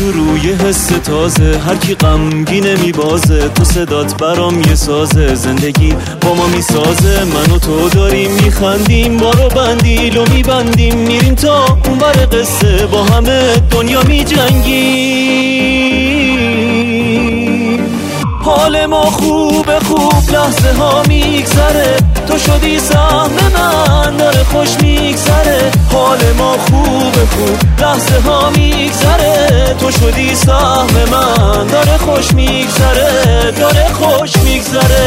شروع یه حس تازه، هر کی غمگینه میبازه، تو صدات برام یه سازه، زندگی با ما میسازه، من و تو داریم میخندیم، بارو بندیل و میبندیم، میریم تا اون بر قصه، با همه دنیا میجنگیم. حال ما خوبه خوب، لحظه ها میگذره، تو شدی سهم من، داره خوش میگذره. حال ما خوبه خوب، لحظه ها میگذره، تو شدی سهم من، داره خوش میگذره، داره خوش میگذره.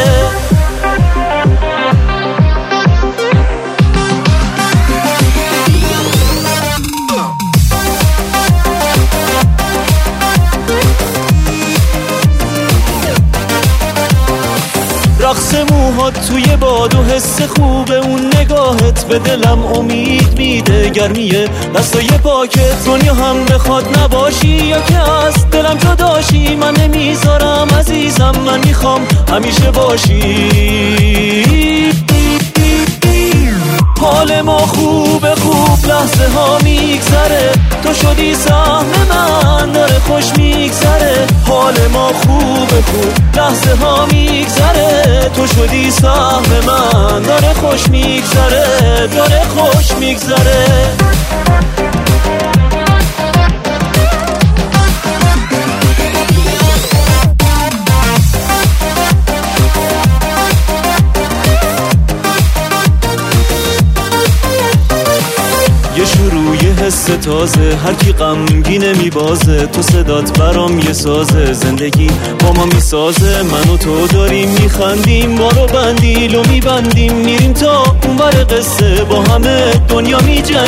رقص موهات توی باد و حس خوبه، اون نگاهت به دلم امید میده، گرمیه دستای پاکت، دنیا هم بخواد نباشی یا که از دلم جداشی، من نمیذارم عزیزم، من میخوام همیشه باشی. حال ما خوبه خوب، لحظه ها میگذره، تو شدی سهم من، داره خوش میگذره. حال ما خوبه خوب، لحظه ها میگذره، تو شدی سهم من، داره خوش میگذره، داره خوش میگذره. یه شروع یه حس تازه، هر کی غمگینه میبازه، تو صدات برام یه سازه، زندگی با ما میسازه، من و تو داریم میخندیم، بارو بندیل و میبندیم، میریم تا اون بر قصه، با همه دنیا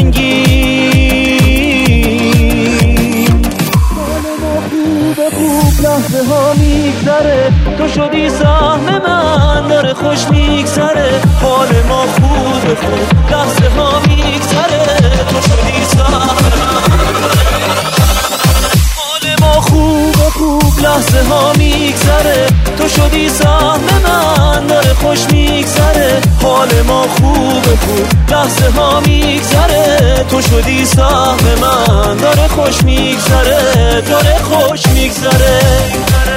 میجنگیم. حال ما خوبه خوب، لحظه ها میگذره، تو شدی سهم من، داره خوش میگذره. حال ما خوبه خوب، لحظه ها میگذره، تو شدی سهم من. حال ما خوبه خوب، لحظه ها میگذره، تو شدی سهم من، داره خوش میگذره. حال ما خوبه خوب، لحظه ها میگذره، تو شدی سهم من، داره خوش میگذره، داره خوش میگذره.